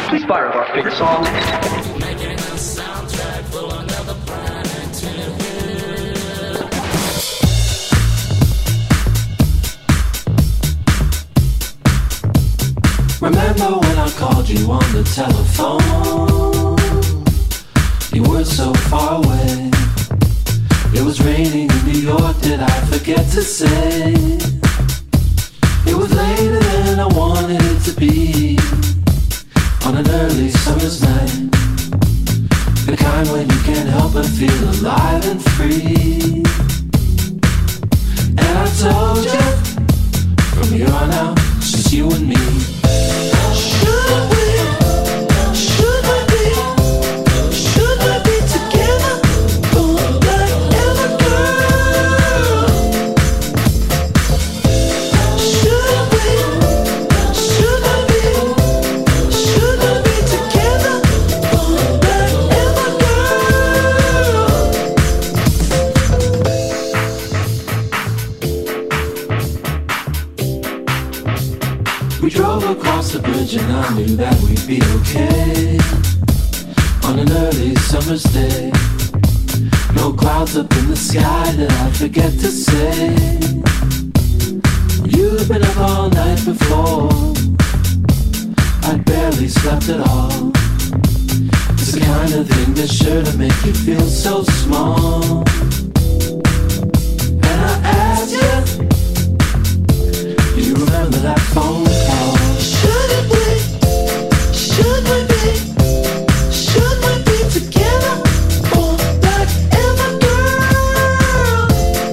Inspired our favorite songs. Making a soundtrack for another planet to hit. Remember when I called you on the telephone? You were so far away. It was raining in New York, did I forget to say? It was later than I wanted it to be, on an early summer's night, the kind when you can't help but feel alive and free. And I told you, from here on out, it's just you and me. Should we be together forever, girl? Should we be together forever, girl? We drove across the bridge and I knew that we'd be okay, on an early summer's day. No clouds up in the sky that I forget to say. You'd been up all night before, I barely slept at all. It's the kind of thing that's sure to make you feel so small. And I asked you, do you remember that phone call? Should we be together forever, girl?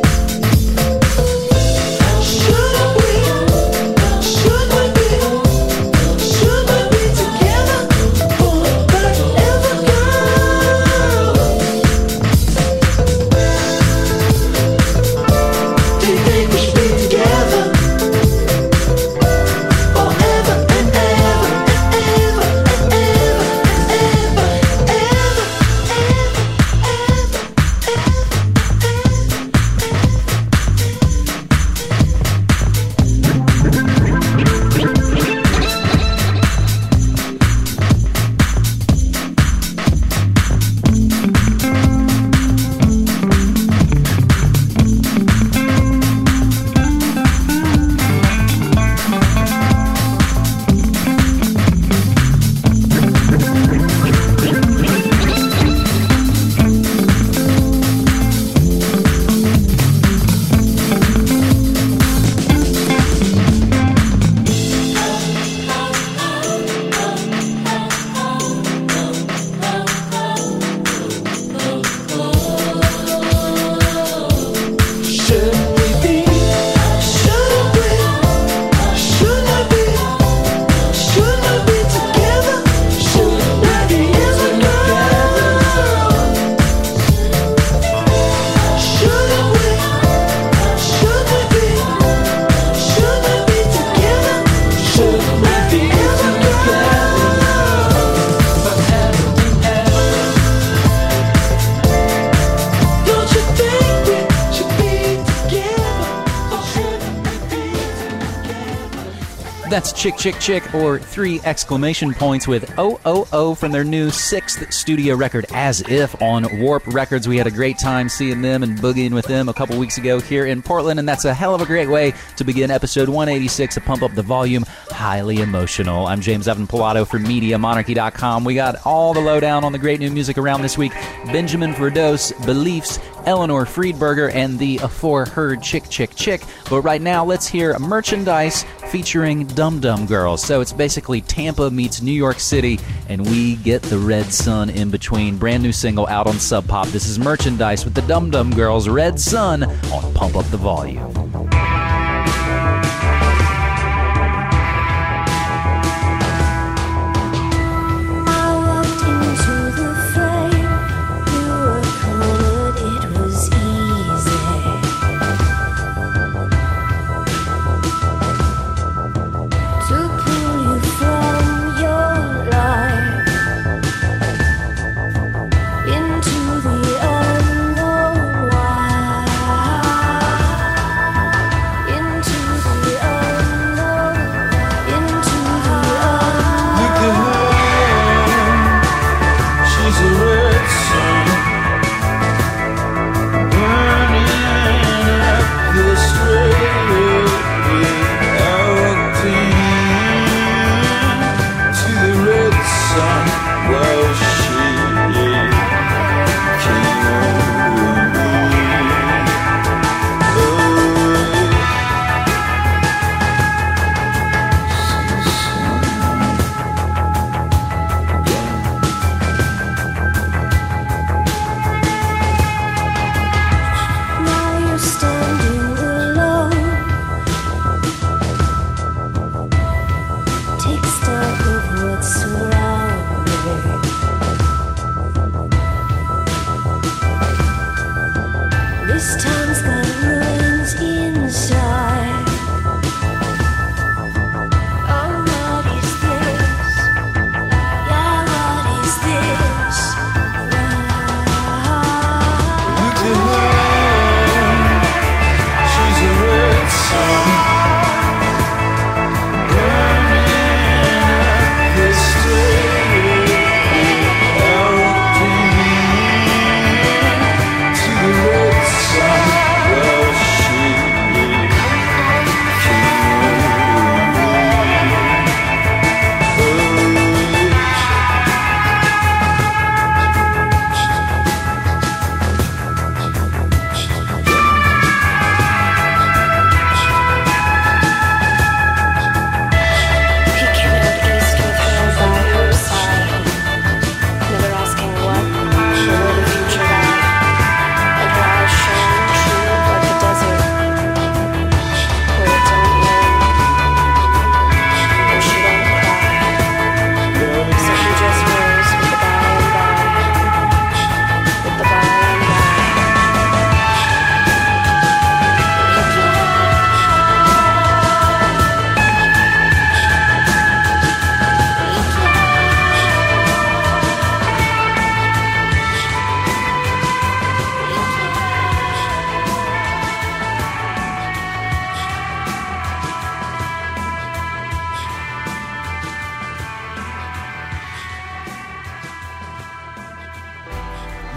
Should we be together forever, girl? Do you think we should be together forever and ever and ever and ever and ever That's Chick Chick Chick, or 3 exclamation points, with OOO from their new 6th studio record, As If, on Warp Records. We had a great time seeing them and boogieing with them a couple weeks ago here in Portland, and that's a hell of a great way to begin episode 186 of Pump Up the Volume, Highly Emotional. I'm James Evan Pilato from MediaMonarchy.com. We got all the lowdown on the great new music around this week. Benjamin Verdos, Beliefs, Eleanor Friedberger, and the aforeheard Chick Chick Chick. But right now, let's hear Merchandise featuring Dum Dum Girls. So it's basically Tampa meets New York City, and we get the Red Sun in between. Brand new single out on Sub Pop. This is Merchandise with the Dum Dum Girls, Red Sun, on Pump Up the Volume. Into the unknown.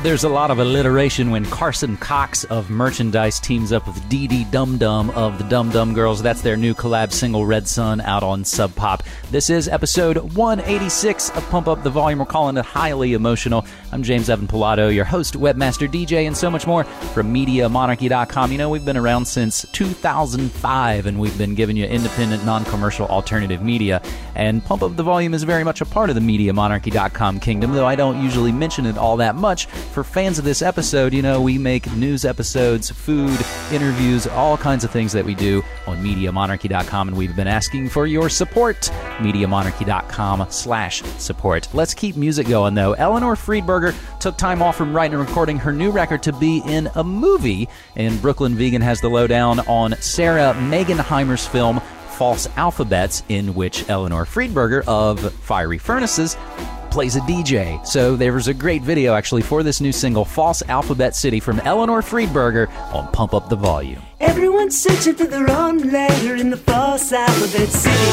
There's a lot of alliteration when Carson Cox of Merchandise teams up with Dee Dee Dum Dum of the Dum Dum Girls. That's their new collab single, Red Sun, out on Sub Pop. This is episode 186 of Pump Up the Volume. We're calling it highly emotional. I'm James Evan Pilato, your host, webmaster, DJ, and so much more from MediaMonarchy.com. You know, we've been around since 2005, and we've been giving you independent, non-commercial, alternative media. And Pump Up the Volume is very much a part of the MediaMonarchy.com kingdom, though I don't usually mention it all that much. For fans of this episode, you know, we make news episodes, food, interviews, all kinds of things that we do on MediaMonarchy.com, and we've been asking for your support. MediaMonarchy.com/support. Let's keep music going, though. Eleanor Friedberger took time off from writing and recording her new record to be in a movie, and Brooklyn Vegan has the lowdown on Sarah Megenheimer's film False Alphabets, in which Eleanor Friedberger of Fiery Furnaces plays a DJ. So there was a great video actually for this new single, False Alphabet City, from Eleanor Friedberger on Pump Up the Volume. Everyone's searching for their own letter in the false alphabet city.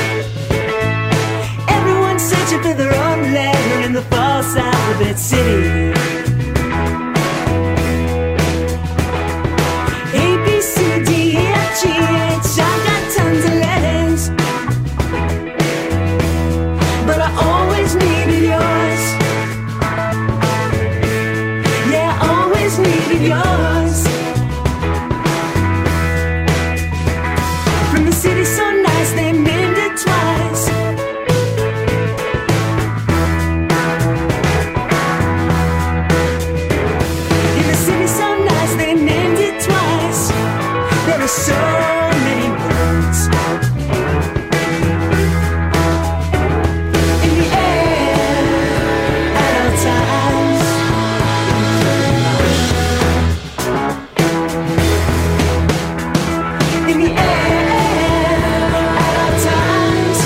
Everyone's searching for their own letter in the false alphabet city. A, B, C, D, E, F, G, H, I got tons of letters, but I always needed yours. Yeah, I always needed yours. From the city so nice they named it twice. In the city so nice they named it twice. There are so many words in the air at all times. In the air at all times.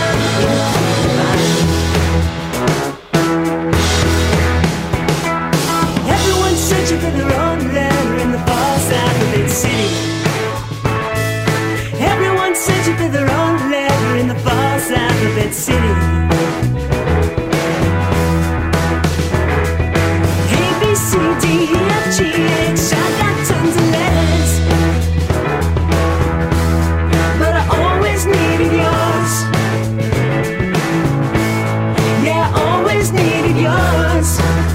Everyone's searching for their own letter in the false alphabet city. Everyone's searching for their own letter in the false alphabet city. A, B, C, D, E, F, G, H, I got tons of letters, but I always needed yours. Yeah, I always needed yours.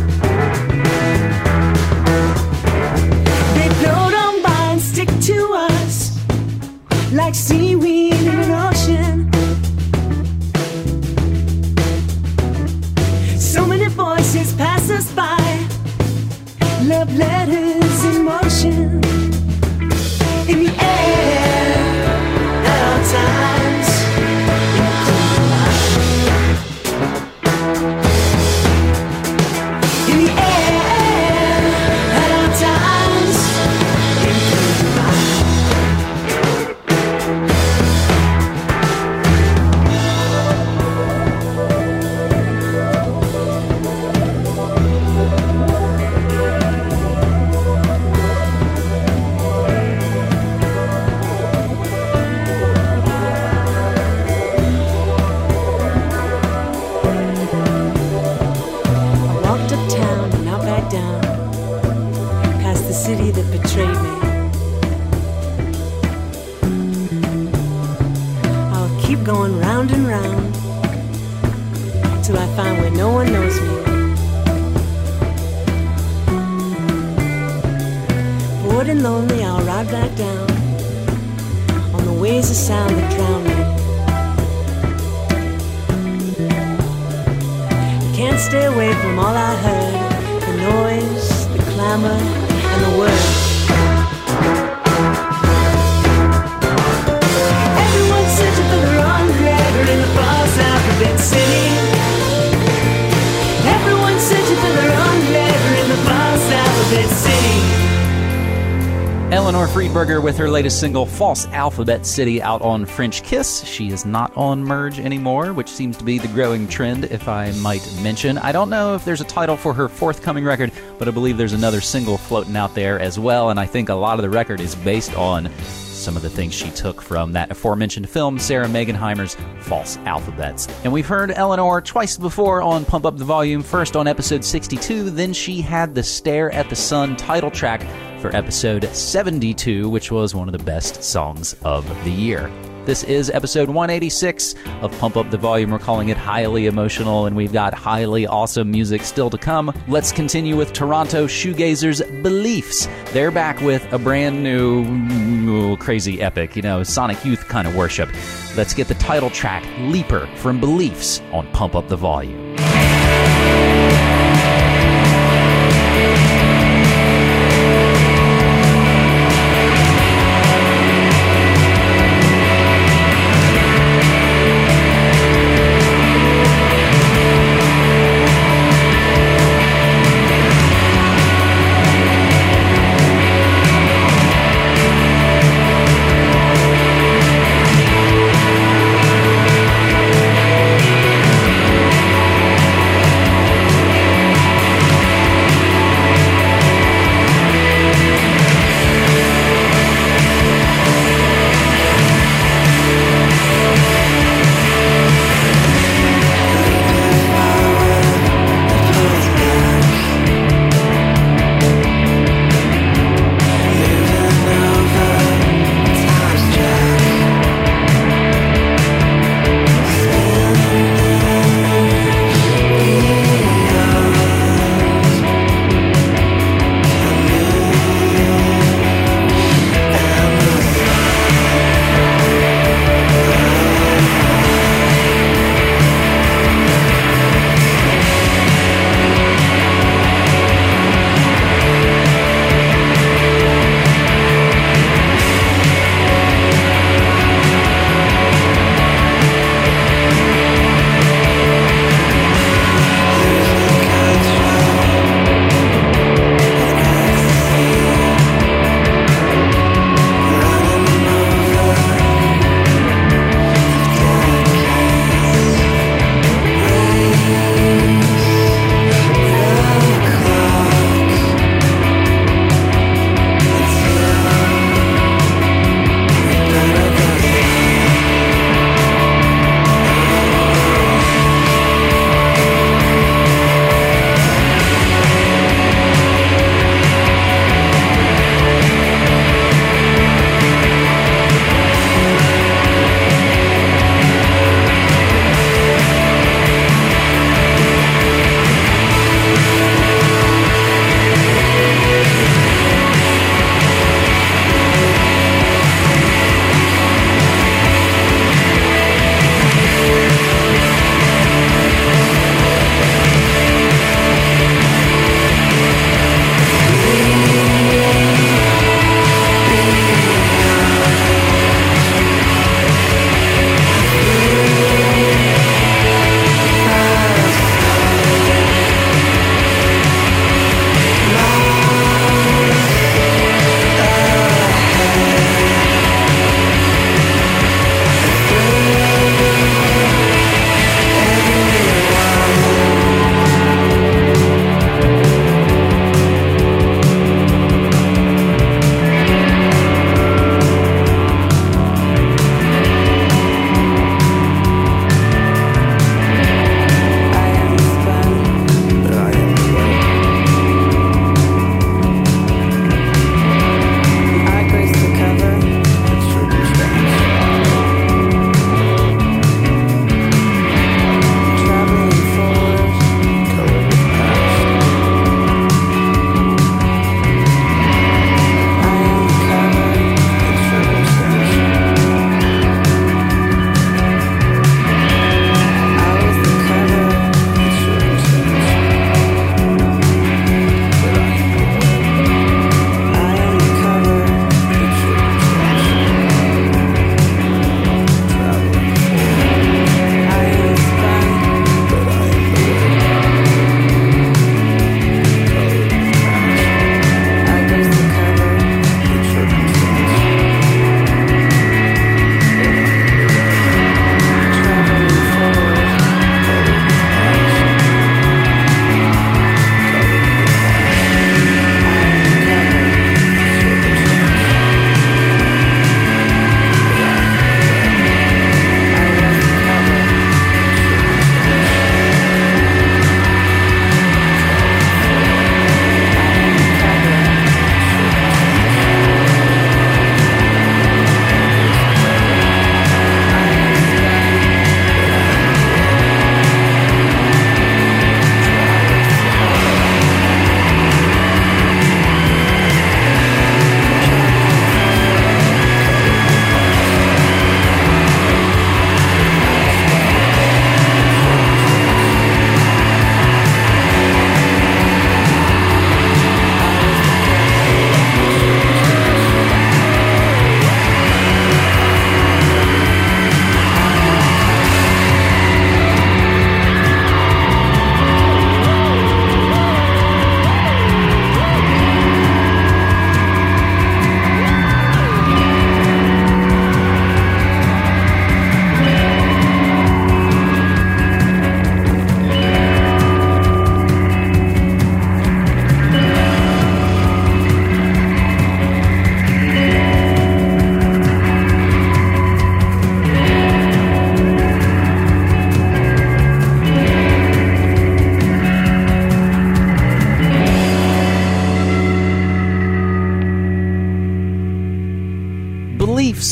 They float on by and stick to us like seaweed in an ocean. So many voices pass us by, love letters in motion. In the air at all times. In the cool light. In the air at all times. In the cool light. I walked uptown and out back down, past the city that betrayed me. I'll keep going round and round till I find where no one knows me. Bored and lonely, I'll ride back down on the waves of sound that drown me. Can't stay away from all I heard, the noise, the clamor, and the words. Everyone's searching for the wrong letter in the false alphabet city. Everyone's searching for the wrong letter in the false alphabet city. Eleanor Friedberger with her latest single, False Alphabet City, out on French Kiss. She is not on Merge anymore, which seems to be the growing trend, if I might mention. I don't know if there's a title for her forthcoming record, but I believe there's another single floating out there as well, and I think a lot of the record is based on some of the things she took from that aforementioned film, Sarah Megenheimer's False Alphabets. And we've heard Eleanor twice before on Pump Up the Volume, first on episode 62, then she had the Stare at the Sun title track for episode 72, which was one of the best songs of the year. This is episode 186 of Pump Up the Volume. We're calling it highly emotional, and we've got highly awesome music still to come. Let's continue with Toronto shoegazers Beliefs. They're back with a brand new crazy epic, Sonic Youth kind of worship. Let's get the title track, Leaper, from Beliefs on Pump Up the Volume.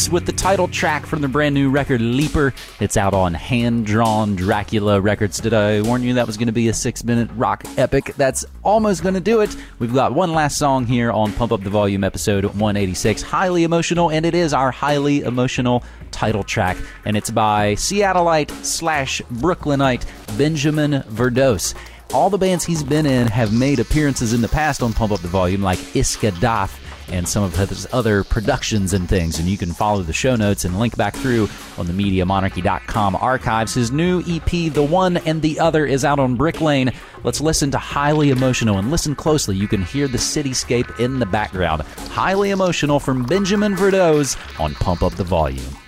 Brooks with the title track from the brand new record Leaper. It's out on Hand Drawn Dracula Records. Did I warn you that was going to be a 6-minute rock epic? That's almost going to do it. We've got one last song here on Pump Up the Volume episode 186. Highly emotional, and it is our highly emotional title track, and it's by Seattleite / Brooklynite Benjamin Verdoes. All the bands he's been in have made appearances in the past on Pump Up the Volume, like Iska Dath and some of his other productions and things, and you can follow the show notes and link back through on the MediaMonarchy.com archives. His new EP, The One and the Other, is out on Brick Lane. Let's listen to Highly Emotional, and listen closely. You can hear the cityscape in the background. Highly Emotional from Benjamin Verdoes on Pump Up the Volume.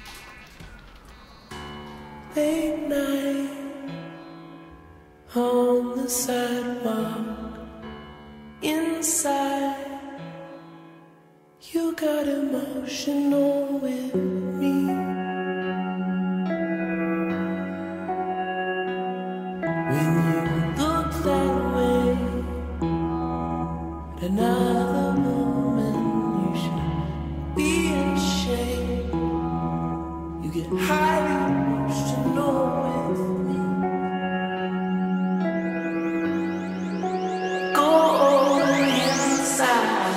Late night on the sidewalk, inside, you got emotional with me. When you look that way, at another moment, you should be ashamed. You get highly emotional with me. Go inside.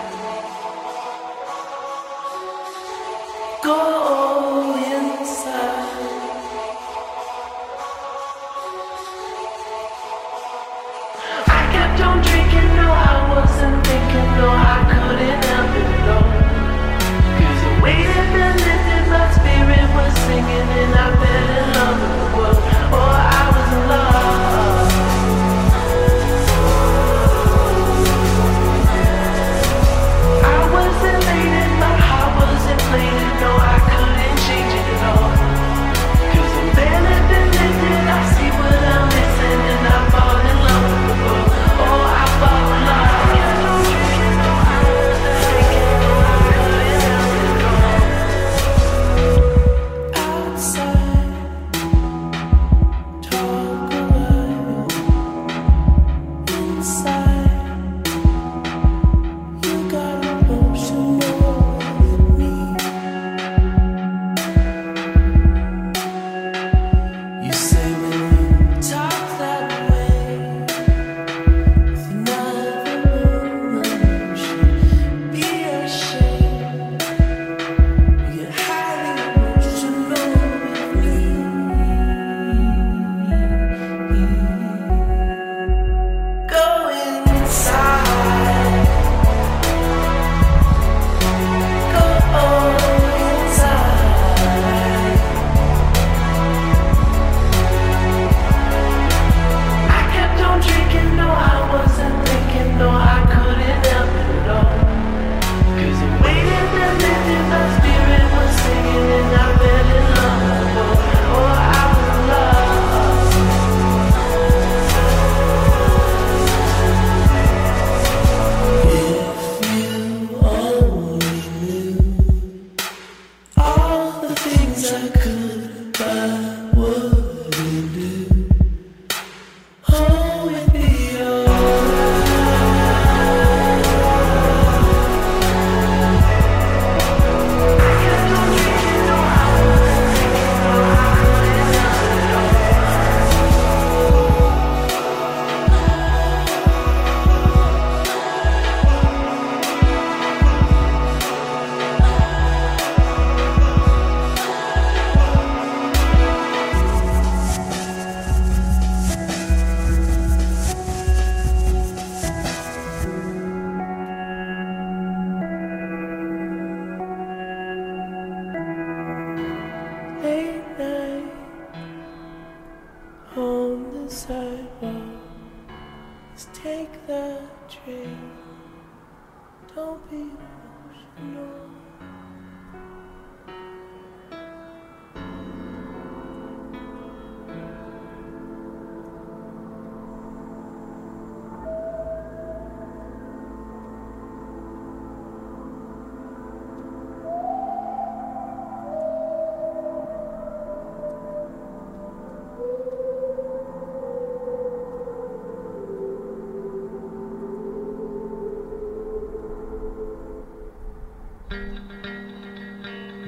Go inside. I kept on drinking, no, I wasn't thinking, no, I couldn't help it, no. 'Cause the weight had been lifted, my spirit was singing, and I fell in love with the world. Oh, I was in love. I was elated, my heart was inflated. No, I couldn't change it at all. 'Cause the veil had been lifted, I see what I'm missing, and I fall in love with the world. Oh, I fall in love. Outside, talk a while. Inside, you got emotional with me. You say when you talk that way, with another woman, you should be ashamed. You get highly emotional with me. Go inside. Go inside. I kept on drinking, no, I wasn't thinking, no, I couldn't help it at all. 'Cause the weight had been lifted, my spirit was singing, and I fell in love. Oh, I was in love. If you only knew all the things I could but wouldn't do, oh, it'd be alright. I kept on drinking, no, I wasn't thinking, no, I couldn't help it at all. Late night on the sidewalk, let's take the train. Don't be emotional.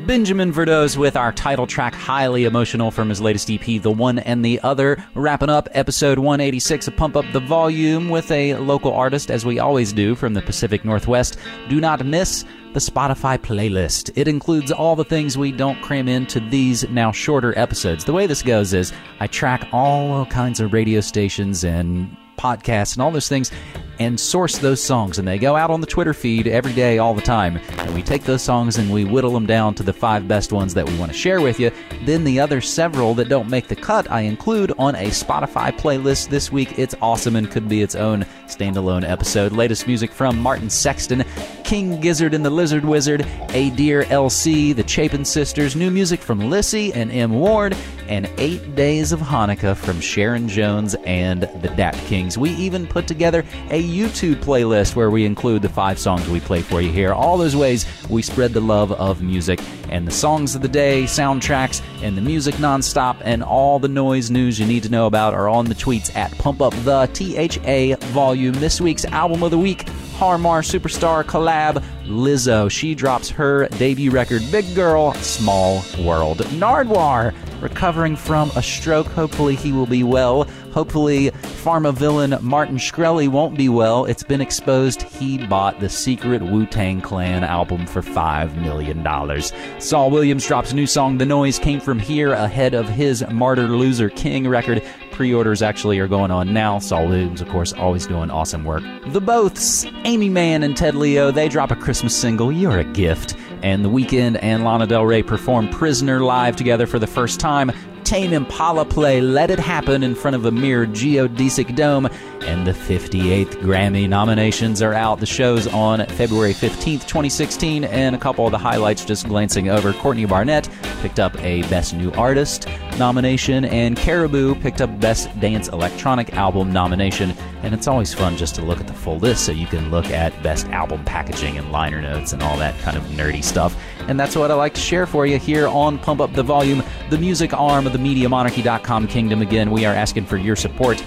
Benjamin Verdoes with our title track, Highly Emotional, from his latest EP, The One and the Other. Wrapping up episode 186 of Pump Up the Volume with a local artist, as we always do, from the Pacific Northwest. Do not miss the Spotify playlist. It includes all the things we don't cram into these now shorter episodes. The way this goes is I track all kinds of radio stations and podcasts and all those things and source those songs, and they go out on the Twitter feed every day, all the time, and we take those songs and we whittle them down to the 5 best ones that we want to share with you. Then the other several that don't make the cut I include on a Spotify playlist. This week it's awesome and could be its own standalone episode. Latest music from Martin Sexton, King Gizzard and the Lizard Wizard, A Dear LC, the Chapin Sisters, new music from Lissy and M. Ward, and 8 Days of Hanukkah from Sharon Jones and the Dat Kings. We even put together a YouTube playlist where we include the 5 songs we play for you here. All those ways we spread the love of music, and the songs of the day, soundtracks, and the music nonstop, and all the noise news you need to know about are on the tweets at Pump Up the THA Volume. This week's album of the week, Harmar Superstar collab, Lizzo. She drops her debut record, Big Girl, Small World. Nardwuar, recovering from a stroke. Hopefully he will be well. Hopefully pharma villain Martin Shkreli won't be well. It's been exposed he bought the secret Wu-Tang Clan album for $5 million. Saul Williams drops a new song, The Noise Came From Here, ahead of his Martyr Loser King record. Pre-orders actually are going on now. Saul Williams, of course, always doing awesome work. The Boths, Amy Mann and Ted Leo, they drop a Christmas single, You're a Gift. And The Weeknd and Lana Del Rey perform Prisoner live together for the first time. Tame Impala play Let It Happen in front of a mirrored geodesic dome. And the 58th Grammy nominations are out. The show's on February 15th, 2016, and a couple of the highlights just glancing over. Courtney Barnett picked up a Best New Artist nomination, and Caribou picked up Best Dance Electronic Album nomination. And it's always fun just to look at the full list so you can look at Best Album Packaging and liner notes and all that kind of nerdy stuff. And that's what I like to share for you here on Pump Up the Volume, the music arm of the MediaMonarchy.com kingdom. Again, we are asking for your support,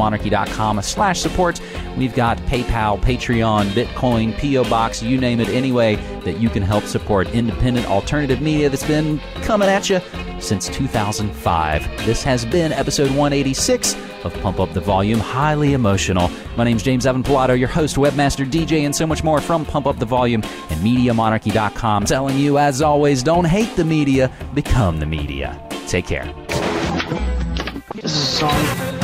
MediaMonarchy.com/support. We've got PayPal, Patreon, Bitcoin, P.O. Box, you name it, any way that you can help support independent alternative media that's been coming at you since 2005. This has been episode 186 of Pump Up the Volume, Highly Emotional. My name's James Evan Pilato, your host, webmaster, DJ, and so much more from Pump Up the Volume and MediaMonarchy.com. Telling you, as always, don't hate the media, become the media. Take care. This is a song